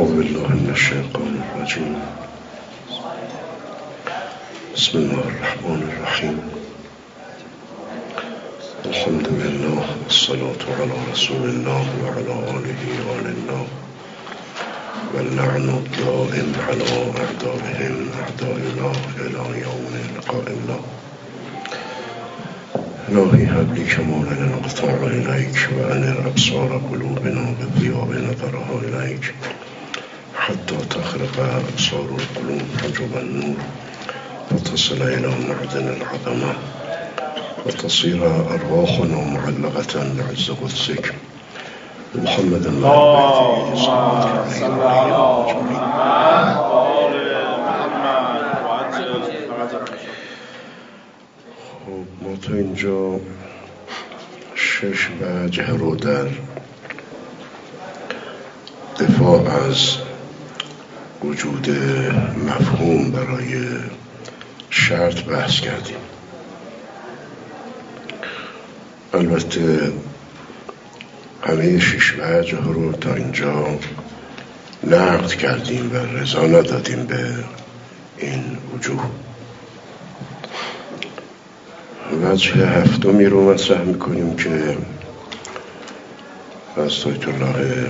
أعوذ بالله من الشيطان الرجيم. بسم الله الرحمن الرحيم. الحمد لله والصلاة على رسول الله وعلى آله وآل الله واللعن الدائم على أعدائهم أعداء الله إلى يوم لقاء الله. إلهي هب لي كمال الانقطاع إليك وأنر أبصار قلوبنا بالضياء نظرها إليك حتى تخرق أبصار القلوب حجب النور وتصل إلى معدن العظمة وتصير أرواحنا معلقة بعز قدسك محمد الله صلى الله عليه وسلم. ما تا اینجا 6 وجه رو در دفاع از وجود مفهوم برای شرط بحث کردیم. البته همه 6 وجه رو تا اینجا نقد کردیم و رضا ندادیم به این وجوه. وجه هفتمی رو مطرح میکنیم که از آیت الله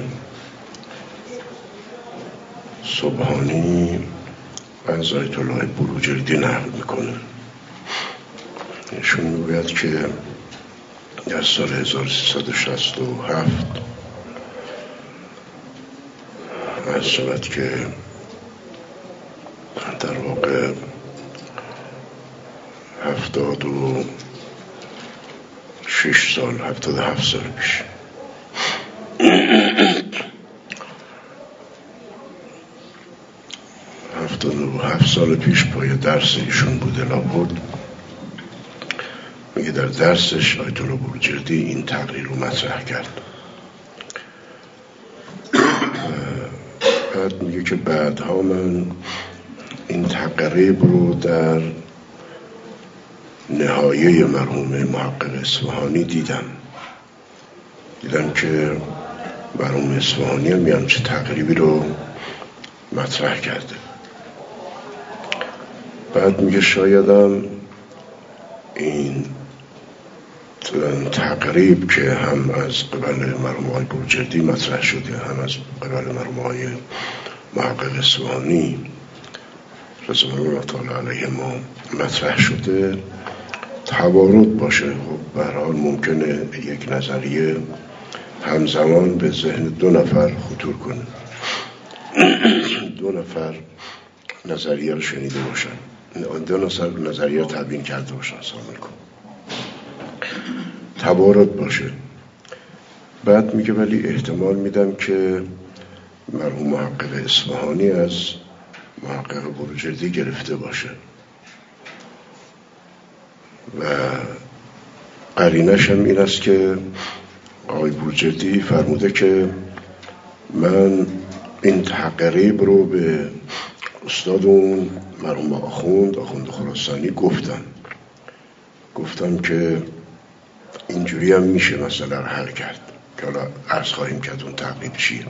سبحانی از آیت الله بروجردی نقل میکنه. ایشون میگوید که در سال 1367 از شود که در واقع 76 سال 77 سال پیش سال پیش پای درس ایشون بوده لابد. میگه در درسش آیت الله بروجردی این تقریر رو مطرح کرد. بعد میگه که بعدها من این تقریب رو در نهایه مرحوم محقق اصفهانی دیدم که مرحوم اصفهانی هم یه همچه تقریبی رو مطرح کرده. بعد میگه شایدم این تقریب که هم از قبل مرحوم آقای بروجردی مطرح شده هم از قبل مرحوم آقای محقق اصفهانی رضوان الله تعالی علیه ما مطرح شده توارد باشه. خب به هر حال ممکنه یک نظریه همزمان به ذهن 2 نفر خطور کنه، 2 نفر نظریه رو شنیده باشن، 2 نفر نظریه رو تبیین کرده باشن، سلام علیکم، توارد باشه. بعد میگه ولی احتمال میدم که مرحوم محقق اصفهانی از محقق بروجردی گرفته باشه و قرینش هم این است که آقای بروجردی فرموده که من این تقریب رو به استادمون مرحوم آخوند خراسانی گفتم که اینجوری هم میشه مثلا حل کرد که حالا عرض خواهیم کرد اون تقریب چیه.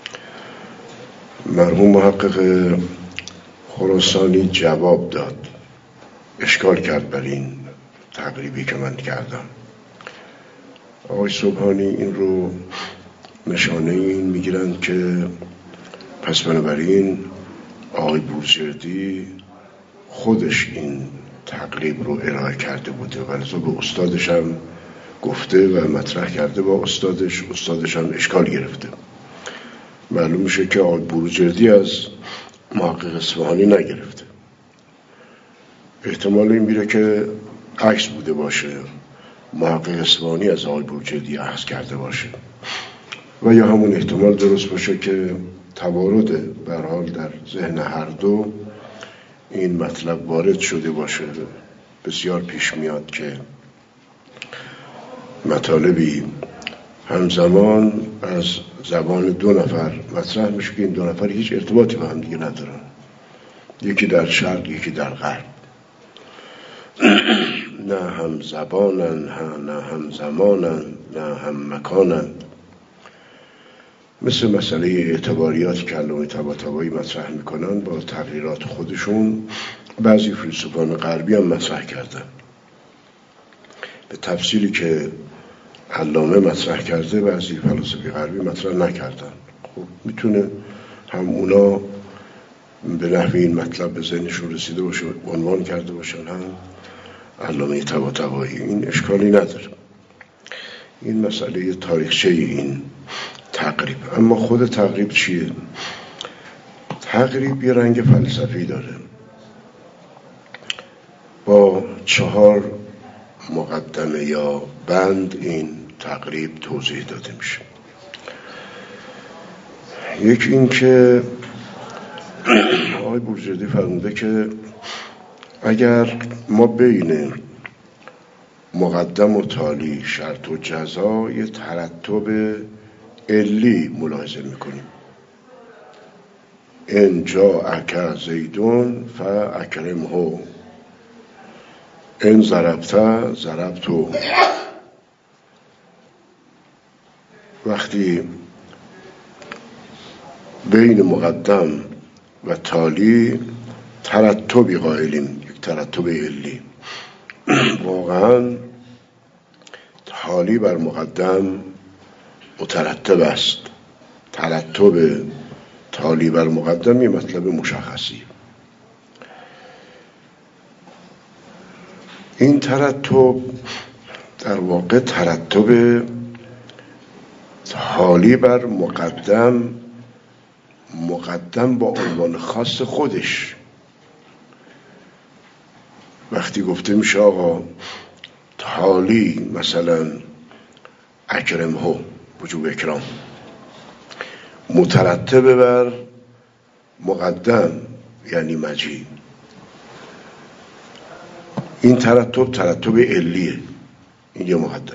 مرحوم محقق خراسانی جواب داد، اشکال کرد بر این تقریبی که من کردم. آقای سبحانی این رو نشانه این میگیرن که پس بنابراین آقای بروجردی خودش این تقریب رو ارائه کرده بوده و لذا به استادش هم گفته و مطرح کرده با استادش هم اشکال گرفته. معلوم میشه که آقای بروجردی از محقق اصفهانی نگرفته. احتمال این میره که عکس بوده باشه، محقق اصفهانی از آقای بروجردی اخذ کرده باشه و یا همون احتمال درست باشه که توارد به هر حال در ذهن هر دو این مطلب وارد شده باشه. بسیار پیش میاد که مطالبی همزمان از زبان 2 نفر مطرح میشه که این 2 نفر هیچ ارتباطی با هم دیگه ندارن، یکی در شرق یکی در غرب، نه هم زبانن نه هم زمانن نه هم مکانن. مثل مسئله اعتباریاتی که علامه طباطبایی مطرح میکنن با تغییرات خودشون بعضی فیلسوفان غربی هم مطرح کردن. به تفصیلی که علامه مطرح کرده بعضی فلاسفه غربی مطرح نکردن. خب میتونه هم اونا به نحوی این مطلب به ذهنشون رسیده باشه عنوان کرده باشن، هم علامه طباطبایی، این اشکالی نداره. این مسئله تاریخچه این تقریب. اما خود تقریب چیه؟ تقریب یه رنگ فلسفی داره، با 4 مقدمه یا بند این تقریب توضیح داده میشه. یکی این که آقای بورژردی فرموده که اگر ما بین مقدم و تالی، شرط و جزا یه ترتب علی ملاحظه میکنیم، ان جاءک زیدون فاکرمه، ان ضربتو. وقتی بین مقدم و تالی ترتبی قائلیم، یک ترتب علی، واقعا تالی بر مقدم مترتب است. ترتب تالی بر مقدم یه مطلب مشخصی. این ترتب در واقع ترتب تالی بر مقدم با عنوان خاص خودش. وقتی گفته میشه آقا تالی مثلا اکرمه، وجوب اکرام، مترتب بر مقدم یعنی مجیع، این ترتب علیه، این یه مقدم.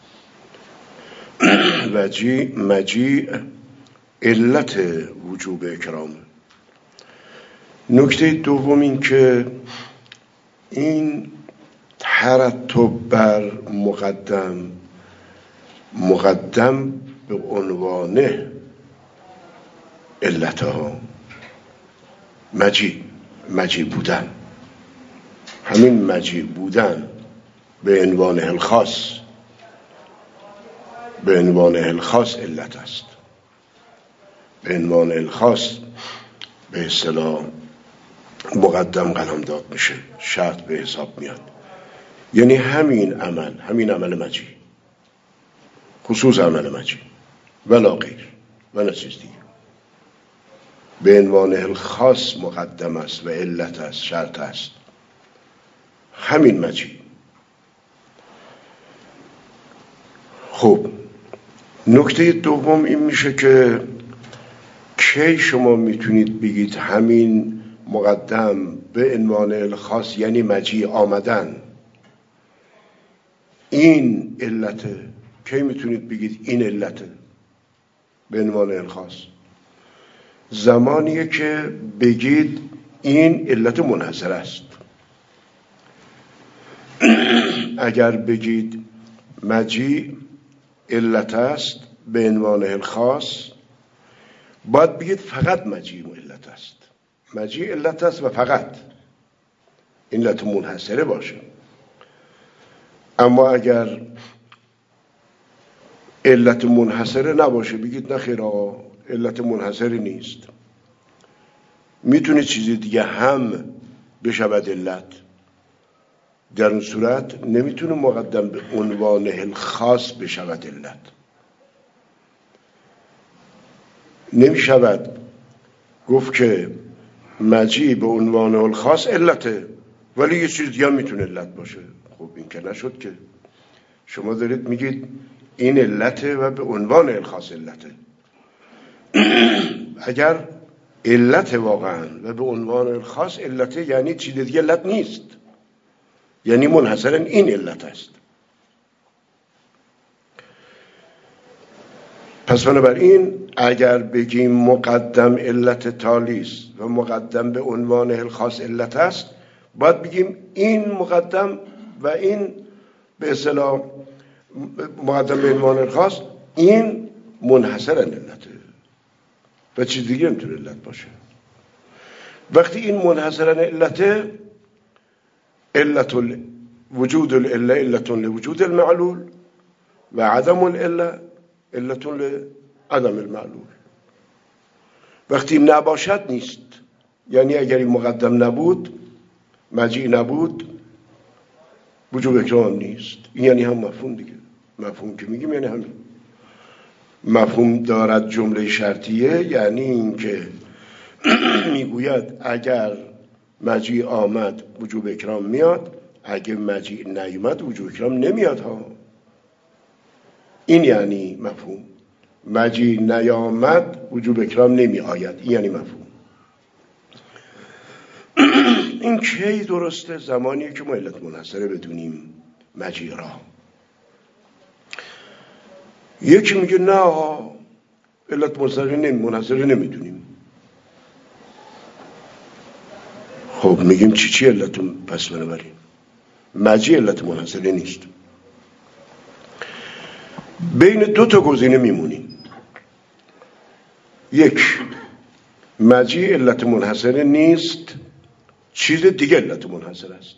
مجیع علت وجوب اکرام. نکته دوم این که این ترتب بر مقدم به عنوان علتها، مجیع بودن، همین مجیع بودن به عنوان الخاص علت است. به عنوان الخاص به اصطلاح مقدم قلم داد میشه، شرط به حساب میاد. یعنی همین عمل مجیع، خصوص عمل مجیع ولا غیر و نه چیز دیگه، به عنوان الخاص مقدم است و علت است، شرط است، همین مجیع. خب نکته دوم این میشه که کی شما میتونید بگید همین مقدم به عنوان الخاص یعنی مجیع آمدن این علته؟ کی میتونید بگید این علته به عنوان الخاص؟ زمانیه که بگید این علت منحصر است. اگر بگید مجیع علت است به عنوان الخاص، باید بگید فقط مجیع علت است. مجیع علت است و فقط علت منحصره باشه. اما اگر علت منحصره نباشه، بگید نخیر آقا علت منحصره نیست، میتونه چیزی دیگه هم بشود علت. در اون صورت نمیتونه مقدم به عنوان الخاص بشود علت. نمیشود گفت که مجیع به عنوان الخاص علته ولی یه چیز دیگه میتونه علت باشه. خب این که نشد که. شما دارید میگید این علته و به عنوان الخاص علته. اگر علت واقعا و به عنوان الخاص علته، یعنی چیز دیگه علت نیست، یعنی منحصرا این علت است. پس بنابراین اگر بگیم مقدم علت تالی است و مقدم به عنوان الخاص علت است، باید بگیم این مقدم و این به اصطلاح مقدم به عنوان الخاص این منحصرا علته. و چیز دیگه نمیتونه علت باشه. وقتی این منحصرا علته، علت وجود العله علت لوجود المعلول و عدم العله علت لعدم المعلول. وقتی نباشد نیست، یعنی اگر این مقدم نبود، مجیع نبود، وجوب اکرام نیست. این یعنی هم مفهوم دیگه. مفهوم که میگیم یعنی همین. مفهوم دارد جمله شرطیه، یعنی این که میگوید اگر مجیع آمد وجوب اکرام میاد، اگر مجیع نیامد وجوب اکرام نمیاد ها. این یعنی مفهوم. مجیع نیامد وجوب اکرام نمی آید، این یعنی مفهوم. این کی درسته؟ زمانی که ما علت منحصره بدونیم مجیع را. یکی میگه نه علت منحصره نمیدونیم. خب میگیم چی علتون پس بنابراین مجیع علت منحصره نیست. بین دو تا گزینه میمونیم. یک، مجیع علت منحصره نیست، چیز دیگه علت منحصره است.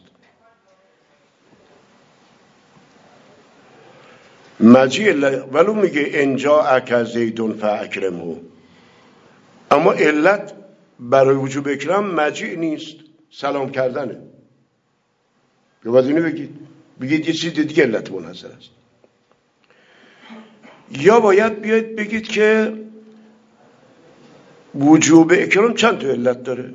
مجیع ولو میگه انجا اک زیدون فاکرمه، اما علت برای وجوب اکرام مجیع نیست، سلام کردنه. یا باید اینو بگید یه چیز دیگه علت منحصر است. یا باید بیاید بگید که وجوب اکرام چند تا علت داره،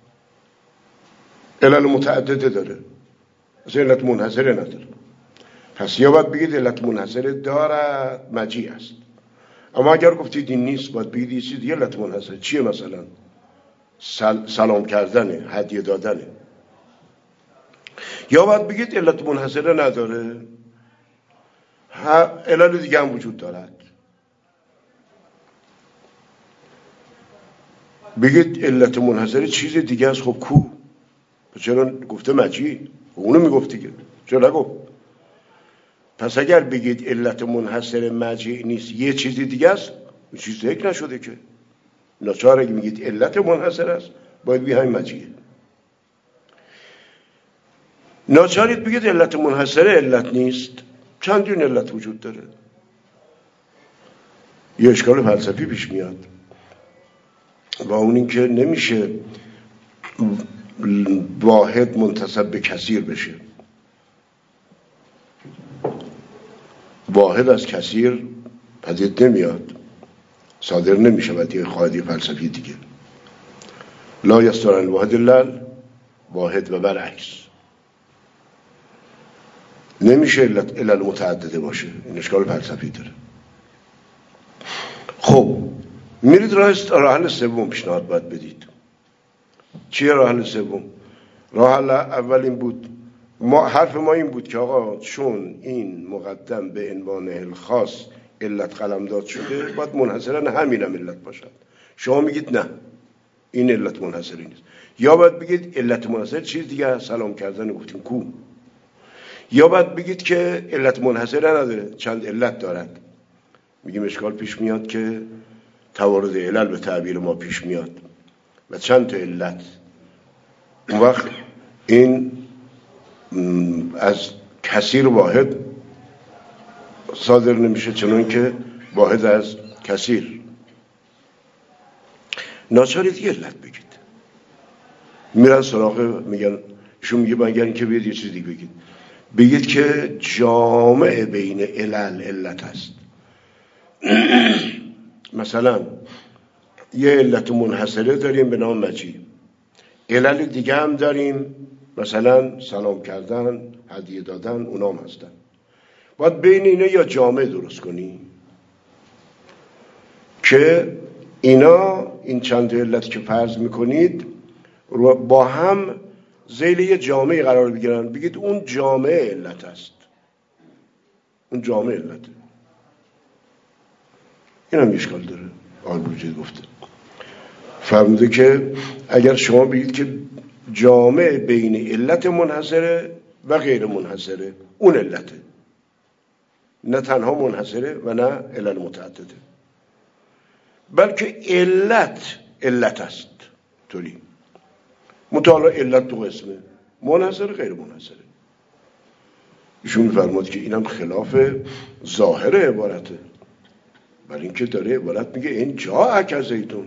علل متعدده داره، اصلا علت منحصره نداره. پس یا باید بگید علت منحصره دارد مجیع است. اما اگر گفتید این نیست، باید بگید یه چیز دیگه علت منحصره. چیه؟ مثلا سلام کردنه، هدیه دادنه. یا باید بگید علت منحصره نداره، علل دیگه هم وجود دارد. بگید علت منحصره چیز دیگه است. خب کو؟ چرا گفته مجیع؟ اونو میگفت دیگه، چرا نگفت؟ پس اگر بگید علت منحصره مجیع نیست، یه چیزی دیگه است، این چیز ذکر نشده که. ناچار اگه میگید علت منحصر است، باید بگید همین مجیعه. ناچارید بگید علت منحصره علت نیست، چندین علت وجود داره. یه اشکال فلسفی پیش میاد و اون این که نمیشه واحد منتسب به کثیر بشه. واحد از کثیر پدید نمیاد، صادر نمیشه. و یه قاعده فلسفی دیگه، لا یستر الواحد الا واحد و برعکس. نمیشه علل متعدده باشه. این اشکال فلسفی داره. خب میرید راه حل سوم پیشنهاد باید بدید. چیه راه حل سوم؟ راه حل اول این بود، حرف ما این بود که آقا چون این مقدم به عنوان الخاص علت قلمداد شده، باید منحصرا همین هم علت باشد. شما میگید نه، این علت منحصری نیست. یا باید بگید علت منحصر چیز دیگه، سلام کردن گفتیم کو. یا باید بگید که علت منحصره نداره، چند علت دارد. میگیم اشکال پیش میاد که توارد علل به تعبیر ما پیش میاد و چند تا علت. اون وقت این از کثیر واحد صادر نمیشه، چنان که واحد از کثیر. ناچارید یه علت بگید. میرن سراغ، میگن ایشون میگه مگر اینکه بیاد یه چیز دیگه بگید که جامع بین علل علت است. مثلا یه علت منحصره داریم به نام مجیع، علل دیگه هم داریم، مثلا سلام کردن، هدیه دادن، اونام هستن. باید بین اینا یا جامع درست کنی که اینا، این چند علت که فرض میکنید رو با هم ذیل یه جامعه قرار بگیرن. بگید اون جامعه علت است، اون جامعه علته. این هم اشکال داره. آلبروجی گفته، فرموده که اگر شما بگید که جامع بین علت منحصره و غیر منحصره، اون علته، نه تنها منحصره و نه علل متعدده. بلکه علت است. طوری مطالعه علت دو قسمه، منحصر غیر منحصره. ایشون میفرماد که اینم خلاف ظاهر عبارته، برای اینکه داره عبارت میگه این جاءک زیدون،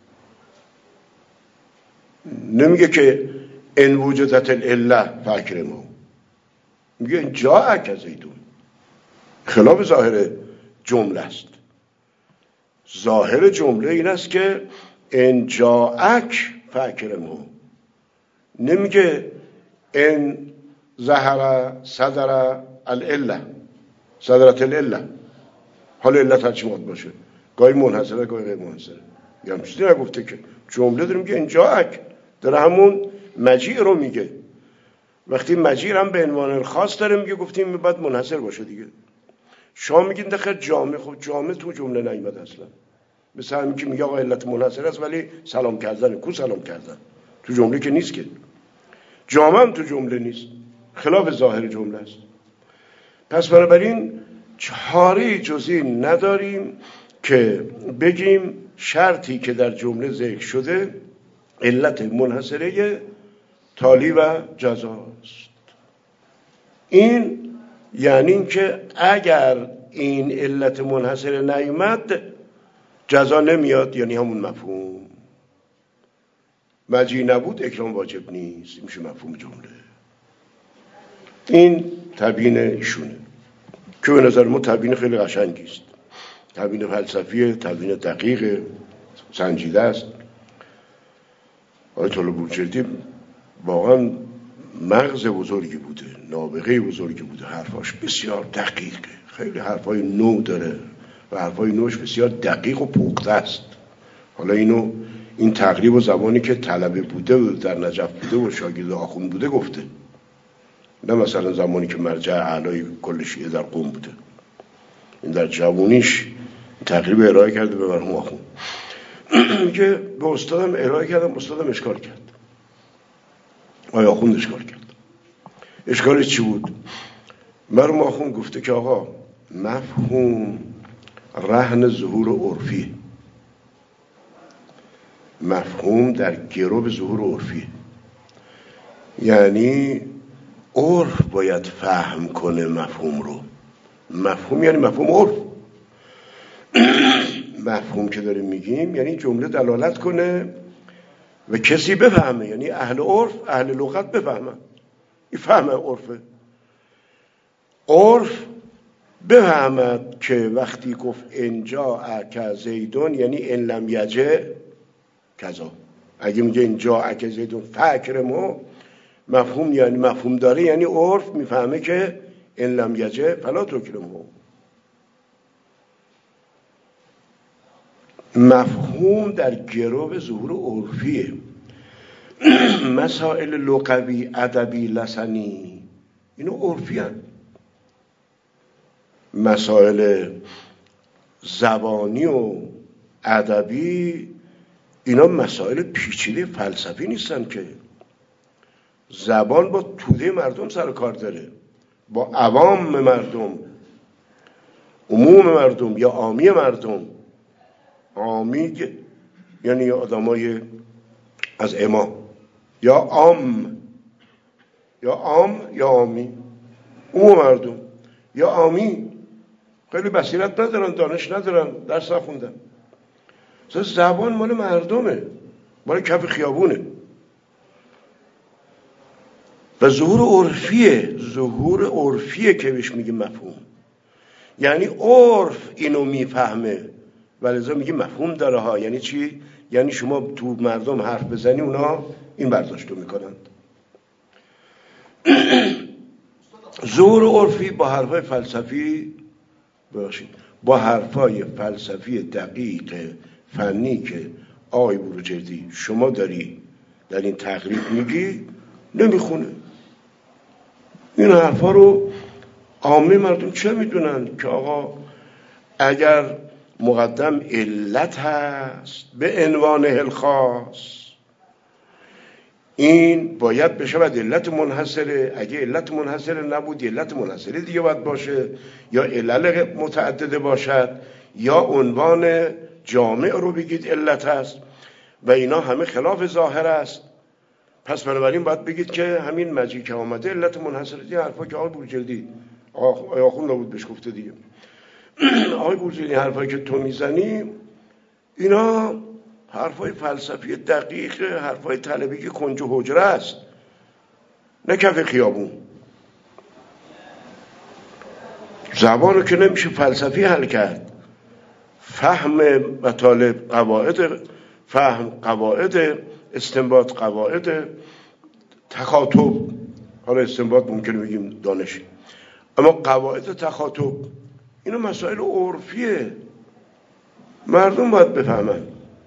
نمیگه که ان وجدت العله فاکرموا، میگه این جاءک زیدون، خلاف ظاهر جمله است. ظاهر جمله این است که ان جاءک فاکرموا، نمیگه ان ظهر صدر العله صدرت العله، حالا علت هرچی ماد باشه، گاهی منحصره گاهی غیر منحصره، یا همچنین نگفته که جمله داره میگه این جاءک، داره همون مجیع رو میگه. وقتی مجیع هم به عنوان خاص داره میگه، گفتیم باید منحصر باشه دیگه. شما میگین داخل جامع، خب جامع تو جمله نیومد اصلا، مثل همین که میگه آقا علت منحصر است ولی سلام کردن، کو سلام کردن تو جمله که نیست، که جامع هم تو جمله نیست، خلاف ظاهر جمله است. پس بنابراین چاره جز این نداریم که بگیم شرطی که در جمله ذکر شده علت منحصره تالی و جزاست. این یعنی این که اگر این علت منحصره نیامد جزا نمیاد، یعنی همون مفهوم مجیع نبود اکرام واجب نیست، میشه مفهوم جمله. این تبیین ایشونه که به نظر ما تبیین خیلی قشنگی است، تبیین فلسفیه، تبیین دقیق سنجیده است. آیت الله بروجردی واقعا مغز بزرگی بوده، نابغه بزرگی بوده، حرفاش بسیار دقیقه، خیلی حرفای نو داره و حرفای نوش بسیار دقیق و پخته است. حالا این تقریب و زمانی که طلبه بوده و در نجف بوده و شاگرد آخوند بوده گفته، نه مثلا زمانی که مرجع اعلای کل شیعه در قم بوده. این در جوانیش تقریب ارائه کرده به مرحوم آخوند، میگه به استادم ارائه کردم، استادم اشکال کرد. آیا آخوند اشکال کرد؟ اشکالش چی بود؟ مرحوم آخوند گفته که آقا مفهوم رهن ظهور عرفی، مفهوم در گرو ظهور عرفی، یعنی عرف باید فهم کنه مفهوم رو. مفهوم یعنی مفهوم عرف. مفهوم که داریم میگیم یعنی جمله دلالت کنه و کسی بفهمه، یعنی اهل عرف، اهل لغت بفهمن. این فهم عرفه. عرف بفهمد که وقتی گفت اینجا اک زیدون یعنی ان لم یجه کذا. اگه میگه اینجا اک زیدون فاکرموا، مفهوم یعنی مفهوم داره، یعنی عرف میفهمه که ان لم یجه فلا تکرموا. مفهوم در گرو ظهور عرفیه. مسائل لغوی، ادبی، لسانی اینو عرفی هست. مسائل زبانی و ادبی اینا مسائل پیچیده فلسفی نیستن که. زبان با توده مردم سر کار داره، با عوام مردم، عموم مردم یا عامی مردم. عامی یعنی آدمای از اما، یا عام یا عامی، عموم مردم یا عامی. خیلی بصیرت ندارن، دانش ندارن، درس نخوندن. زبان مال مردمه، مال کف خیابونه. و ظهور عرفیه که بهش میگه مفهوم. یعنی عرف اینو میفهمه و لذا میگه مفهوم داره ها. یعنی چی؟ یعنی شما تو مردم حرف بزنی اونا این برداشتو میکنند. ظهور عرفی با حرفای فلسفی، با حرفای فلسفی دقیق فنی که آقای بروجردی شما داری در این تقریب میگی نمیخونه. این حرفا رو عامه مردم چه میدونن که آقا اگر مقدم علت هست به عنوان الخاص این باید بشود علت منحصره. اگه علت منحصره نبود علت منحصره دیگه باید باشه، یا علل متعدده باشد، یا عنوان جامع رو بگید علت است و اینا همه خلاف ظاهر است. پس بنابراین باید بگید که همین مجی که آمده علت منحصره. این حرفا که آقای بورجلدی آخوند بود بهش گفته دیگه. آقای بورجلدی حرفایی که تو میزنی اینا حرفای فلسفی دقیق، حرفای طلبی که کنج و حجره است، نه کف خیابون. زبانو که نمیشه فلسفی حل کرد. فهم مطالب قواعد استنباط، قواعد تخاطب. حالا استنباط ممکنه بگیم دانش، اما قواعد تخاطب اینا مسائل عرفیه، مردم باید بفهمن.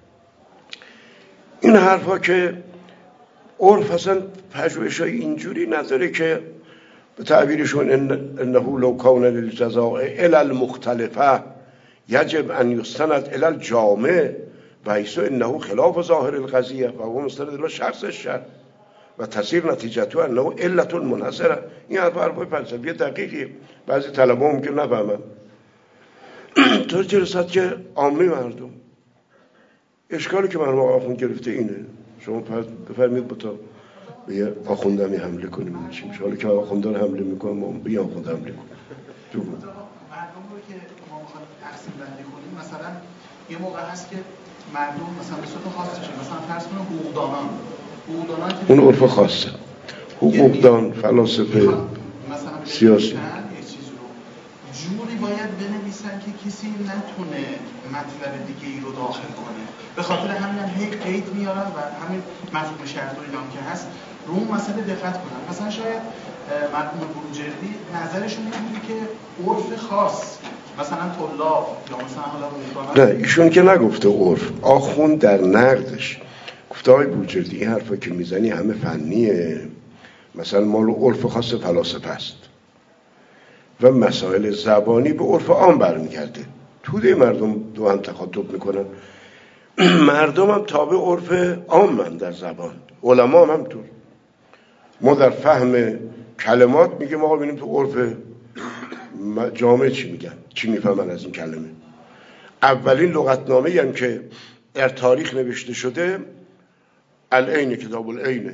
این حرفا که عرف اصلا پژوهش‌های اینجوری نداره که به تعبیرشون انه لو کان للجزاء الی المختلفه یجب ان یستند الی الجامع و حیث انه خلاف ظاهر القضیه و هو مستند الی شخص الشرع و تصیر نتیجته انه علت منحصره. این حرفای فلسفی دقیقیه، بعضی طلبا ممکن نفهمن. تا چه رسد که عامه مردم اشکالی که مرحوم آخوند گرفته اینه. شما بفرمید تا به یه آخوندمی حمله کنیم. چی میشه؟ حالا که آخوندان حمله میکنم ما به یه آخوند حمله کنیم. تو مردم رو که ما میخوایم تقسیم بندی کنیم، مثلا یه موقع هست که مردم مثلا به صورت خاص میشه، مثلا فرض کنیم حقوقدانان که اون عرف خاصه، حقوقدان، فلاسفه، مثلا سیاسی یه چیزی رو جوری باید بنویسن که کسی نتونه مطلب دیگه ای رو داخل کنه. به خاطر همین هم هی قید میارن و همین مفهوم شرط و اینا که هست رو اون مسئله دقت کنن. مثلا شاید مرحوم بروجردی نظرشون این بودی که عرف خاص مثلا طلاب یا مثلا حالا حقوقدانان، نه ایشون که نگفته عرف. آخوند در نقدش گفته آقای بروجردی این حرفا که میزنی همه فنیه، مثلا مال عرف خاص فلاسفه است و مسائل زبانی به عرف عام برمیگرده. توده مردم دو هم تخاطب میکنن، مردم هم تابع عرف عام در زبان، علما هم همطور. ما در فهم کلمات میگیم آقا ببینیم تو عرف جامعه چی میگن، چی میفهمن از این کلمه. اولین لغتنامه‌ای هم که در تاریخ نوشته شده العین، کتاب العین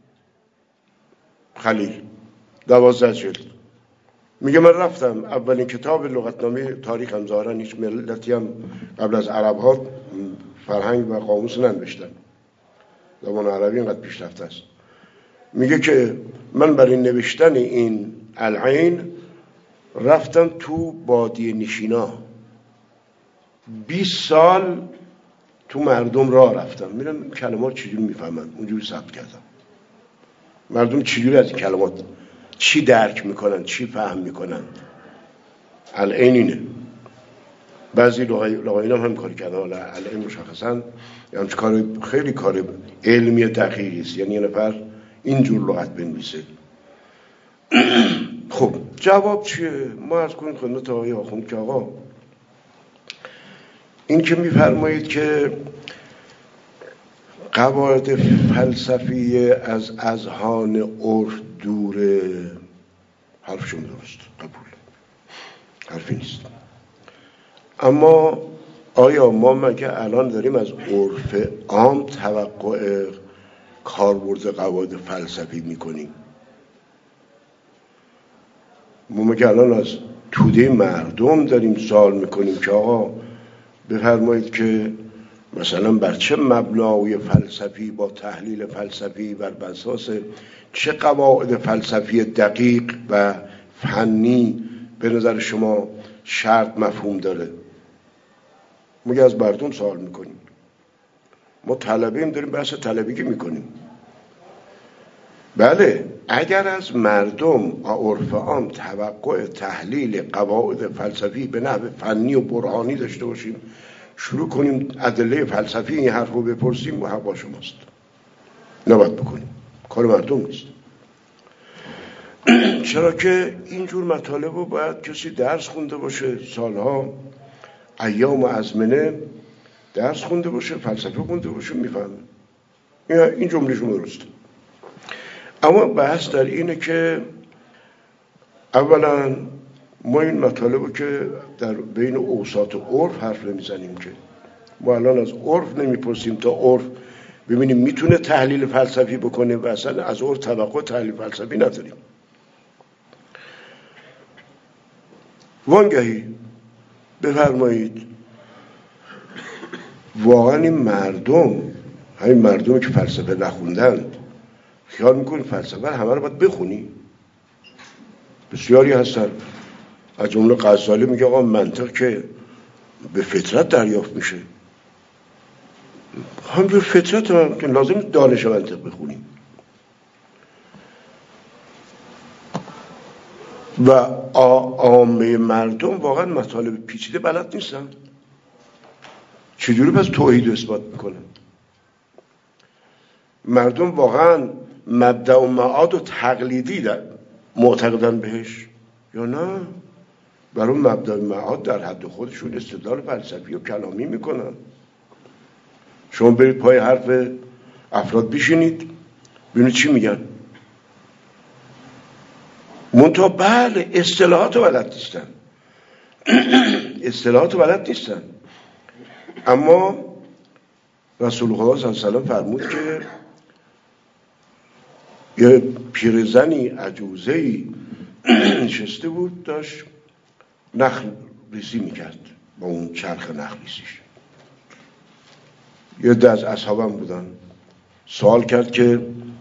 خلیل 12 جلد، میگه من رفتم اولین کتاب لغتنامه تاریخ هم ظاهرا هیچ ملتی هم قبل از عرب ها فرهنگ و قاموس ننوشتن، زبان عربی اینقدر پیشرفته است. میگه که من برای نوشتن این العین رفتم تو بادیه نشینا 20 سال تو مردم راه رفتم، میرم کلمات چجوری میفهمن، اونجوری ثبت کردم مردم چجوری از این کلمات چی درک میکنن، چی فهم میکنن. العین اینه. بعضی لغویین هم کاری کردن. حالا العین مشخصا یعنی کار خیلی کار علمی دقیقی است، یعنی یه نفر اینجور لغت بنویسه. خب جواب چیه؟ ما عرض کنیم خدمت آقای آخوند که آقا این که میفرمایید که قواعد فلسفی از اذهان عرف دوره، حرفشون درست، قبول، حرفی نیست. اما آیا ما مگه الان داریم از عرف عام توقع کاربرد قواعد فلسفی میکنیم؟ ما مگه الان از توده مردم داریم سوال میکنیم که آقا بفرمایید که مثلا بر چه مبنای فلسفی با تحلیل فلسفی بر اساس چه قواعد فلسفی دقیق و فنی به نظر شما شرط مفهوم داره؟ ما از مردم سوال میکنیم. ما طلبیم داریم بحث طلبیگی میکنیم. بله اگر از مردم عرف عام توقع تحلیل قواعد فلسفی به نحو فنی و برهانی داشته باشیم، شروع کنیم ادله فلسفی این حرف رو بپرسیم، و حق با شماست، نباید بکنیم، کار مردم نیست. چرا که اینجور مطالب رو باید کسی درس خونده باشه، سالها ایام و ازمنه درس خونده باشه، فلسفه خونده باشه، میفهمه. این جملهشون درسته. اما بحث در اینه که اولا ما این مطالب رو که در بین اوساط و عرف حرف نمیزنیم که ما الان از عرف نمیپرسیم تا عرف ببینیم میتونه تحلیل فلسفی بکنه و اصلا از عرف توقع تحلیل فلسفی نداریم. وانگهی بفرمایید واقعا این مردم، همین مردمی که فلسفه نخوندن، خیال میکنی فلسفه همه رو باید بخونی؟ بسیاری هستن، از جمله غزالی میگه آقا منطق که به فطرت دریافت میشه، همجور فطرت هم که لازم دانش منطق بخونیم. و عامه مردم واقعا مطالب پیچیده بلد نیستن. چجوری پس توحید رو اثبات میکنن؟ مردم واقعا مبدأ و معاد و تقلیدی معتقدن بهش یا نه؟ برای مبدأ و معاد در حد خودشون استدلال فلسفی و کلامی میکنن. شما برید پای حرف افراد بشینید ببینید چی میگن. منتها بله اصطلاحات بلد نیستن اصطلاحات بلد نیستن. اما رسول خدا صلی الله علیه و سلم فرمود که یه پیرزنی عجوزه‌ای نشسته بود داشت نخل ریزی میکرد با اون چرخ نخل ریزیش. یه عده از اصحابم بودن، سوال کرد که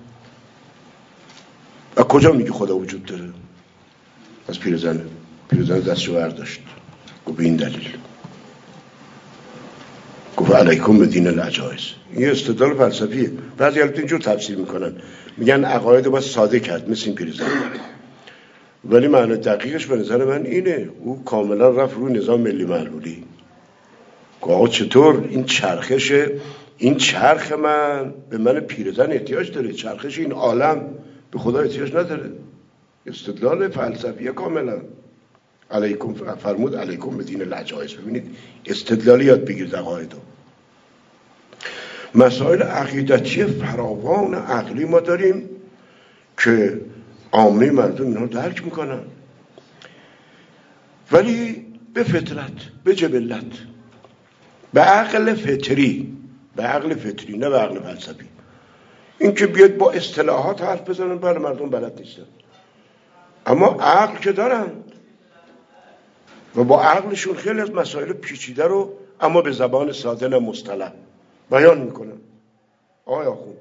از کجا میگی خدا وجود داره؟ از پیرزن دستشو برداشت گفت به این دلیل، گفت علیکم به دین العجایز. این استدلال فلسفیه. بعضی البته اینجور تفسیر میکنن، میگن عقاید باید ساده کرد مثل این پیرزن، ولی معنی دقیقش به نظر من اینه او کاملا رفت روی نظام ملی معلولی. آقا چطور این چرخش، این چرخ من به من پیرزن احتیاج داره، چرخش این عالم به خدا احتیاج نداره. استدلال فلسفیه کاملا. علیکم فرمود علیکم به دین العجایز. ببینید استدلالی یاد بگیرید عقایدو. مسائل عقیدتی فراوان عقلی ما داریم که عامه مردم اینا رو درک میکنن، ولی به فطرت، به جبلت، به عقل فطری، نه به عقل فلسفی. این که بیاد با اصطلاحات حرف بزنن، بله مردم بلد نیستن، اما عقل که دارن و با عقلشون خیلی از مسائل پیچیده رو اما به زبان ساده نه مصطلح بیان میکنن. آیا خود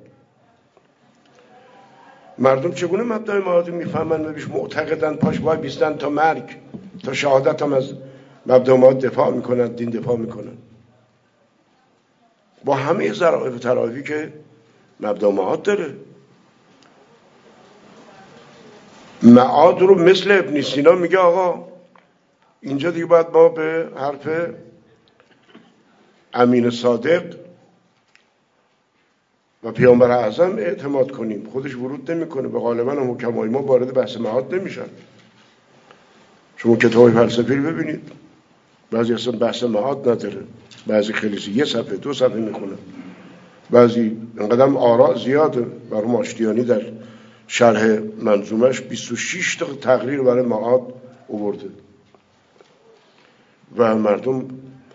مردم چگونه مبدأ معاد میفهمن و بیش معتقدن، پاش وای بیستن تا مرگ، تا شهادت هم از مبدأ معاد دفاع میکنن، دین دفاع میکنن، با همه ظرافت و طرایفی که مبدأ معاد داره. معاد رو مثل ابن سینا میگه آقا اینجا دیگه باید ما به حرف امین صادق و پیامبر اعظم اعتماد کنیم. خودش ورود نمیکنه، به غالبا هم حکمای ما وارد بحث معاد نمیشن. شما کتاب فلسفی رو ببینید، بعضی اصلا بحث معاد نداره، بعضی خیلی یه صفحه 2 صفحه میخونه، بعضی اینقدر آراء زیاده. برای آشتیانی در شرح منظومش 26 تا تقریر برای معاد آورده و مردم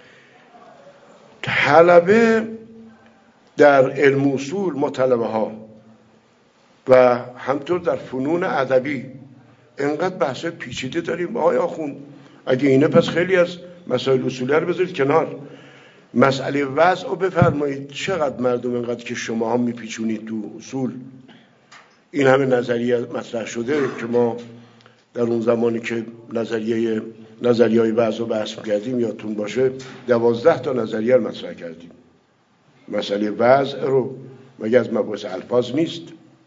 طلبه در علم اصول مطالبه ها و همطور در فنون ادبی اینقدر بحث پیچیده داریم. آیا آخوند اگه اینه پس خیلی از مسائل اصولی رو بذارید کنار، مسئله وضع رو بفرمایید. چقدر مردم اینقدر که شما هم میپیچونید تو اصول. این همه نظریه مطرح شده که ما در اون زمانی که نظریه وضع رو بحث کردیم یادتون باشه 12 تا نظریه رو مطرح کردیم. مسئله وضع رو مگه از مباحث الفاظ نیست؟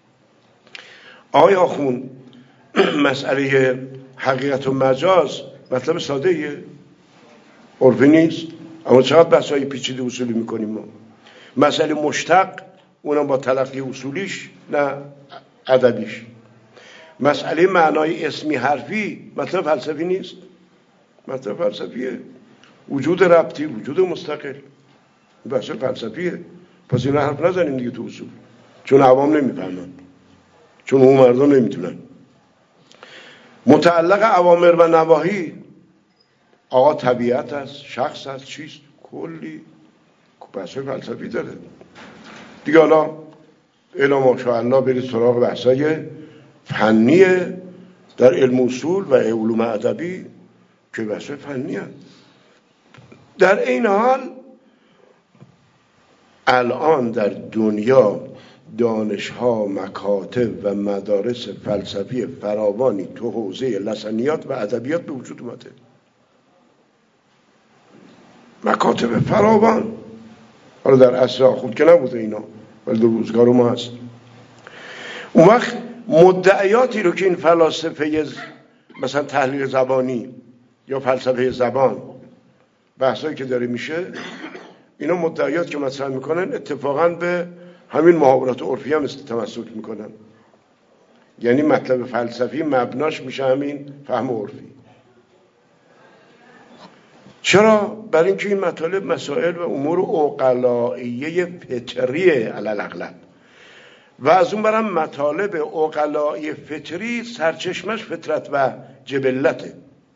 آیا آخوند مسئله حقیقت و مجاز مطلب ساده ایه؟ عرفی نیست؟ اما چقدر بحث‌های پیچیده اصولی میکنیم ما. مسئله مشتق اونم با تلقی اصولیش نه ادبیش. مسئله معنای اسمی حرفی مطلب فلسفی نیست؟ مطلب فلسفیه. وجود ربطی، وجود مستقل، بحث فلسفیه. پس این حرف نزنیم دیگه تو اصول، چون عوام نمیفهمن، چون اون مردم نمیتونن. متعلق اوامر و نواهی، آقا طبیعت هست، شخص هست، چیست؟ کلی بحثای فلسفی داره دیگه. حالا الا ماشاءالله برید سراغ بحثای فنی در علم اصول و علوم ادبی که بحثای فنی هست. در این حال الان در دنیا دانش‌ها، مکاتب و مدارس فلسفی فراوانی تو حوزه لسنیات و ادبیات به وجود اومده. مکاتب فراوان، حالا در عصر آخوند که نبوده اینا، ولی در روزگار ما هست. اون وقت مدعیاتی رو که این فلاسفه مثلا تحلیل زبانی یا فلسفه زبان بحثایی که داره میشه، اینا مدعیات که مطرح میکنن اتفاقا به همین محاورات عرفی هم تمسک میکنن. یعنی مطلب فلسفی مبناش میشه همین فهم عرفی. چرا؟ برای اینکه این مطالب مسائل و امور عقلائیه فطریه علل اغلب، و از اون برم مطالب عقلائیه فطری سرچشمش فطرت و جبلته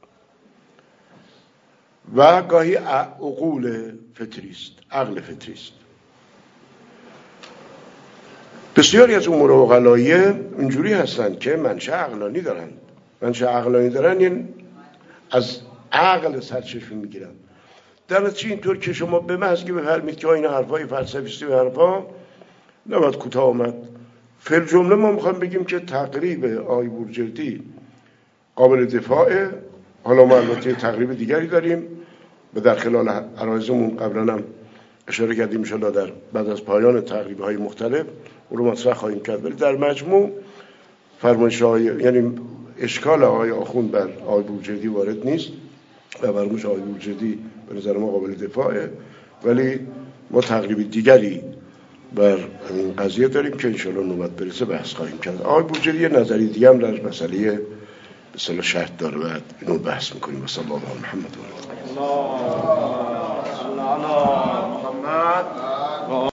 و گاهی عقول فطریست، عقل فطریست. بسیاری از امور عقلائیه اینجوری هستن که منشأ عقلانی دارن. منشأ عقلانی دارن یعنی از عقل سرچشمه میگیرن. در نتیجه اینطور که شما به محض که بفرمید که این حرفای فلسفیستی و حرفا نباید کوتاه آمد. فی الجمله ما میخوایم بگیم که تقریب آقای بورجردی قابل دفاعه. حالا ما البته تقریب دیگری داریم و در خلال عرایزمون قبلا هم اشاره کردیم، ان شاءالله در بعد از پایان تقریب‌های مختلف اون رو مطرح خواهیم کرد. ولی در مجموع فرمایش‌های یعنی اشکال آقای آخوند بر آقای بورجردی وارد نیست و فرمایش آقای بورجردی به نظر ما قابل دفاعه، ولی ما تقریب دیگری بر این قضیه داریم که ان شاءالله نوبت برسه بحث خواهیم کرد. آقای بورجردی یه نظری دیگه هم در مسئله به اصطلاح شرط داره و اینو بحث می‌کنیم. و صلی الله علی محمد و